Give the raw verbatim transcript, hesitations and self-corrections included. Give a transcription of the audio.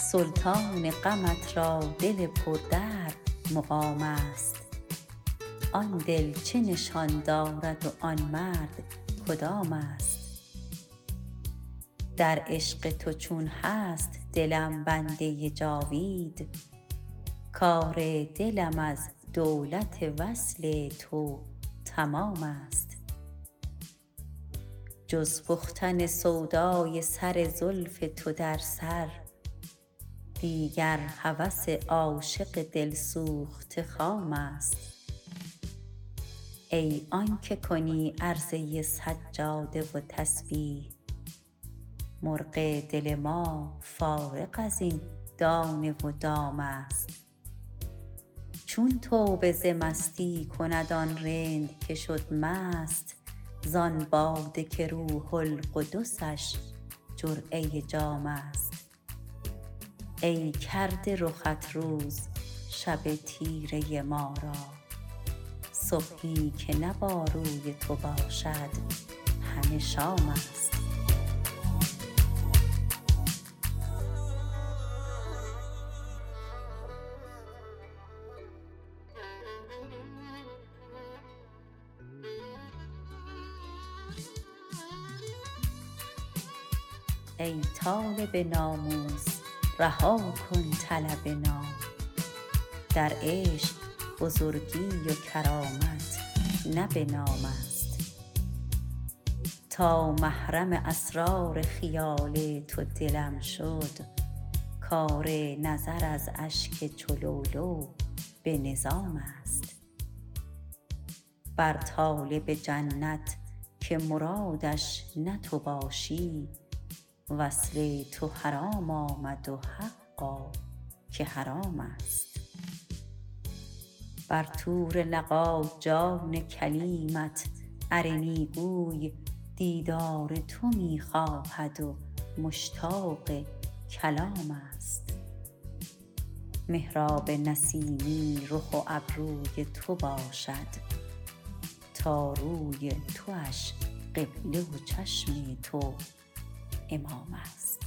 سلطان غمت را دل پردرد مقام است. آن دل چه نشان دارد و آن مرد کدام است؟ در عشق تو چون هست دلم بنده جاوید، کار دلم از دولت وصل تو تمام است. جز پختن سودای سر زلف تو در سر، دیگر هوس عاشق دل سوخته خام است. ای آنکه کنی عرضه سجاده و تسبیح، مرغ دل ما فارغ ازین دانه و دام است. چون توبه ز مستی کند آن رند که شد مست، زان باده که روح القدسش جرعه جام است. ای کرده رخت روز شب تیره ما را، صبحی که نه با روی تو باشد همه شام است. ای طالب ناموس رها کن طلب نام، در عشق بزرگی و کرامت نه به نام است. تا محرم اسرار خیال تو دلم شد، کار نظر از اشک چو لؤلؤ به نظام است. بر طالب جنت که مرادش نه تو باشی، وصل تو حرام آمد و حقا که حرام است. بر طور لقا جان کلیمت ارنی گوی، دیدار تو می خواهد و مشتاق کلام است. محراب نسیمی رخ و ابروی تو باشد، تا روی تواش قبله و چشم تو امام است.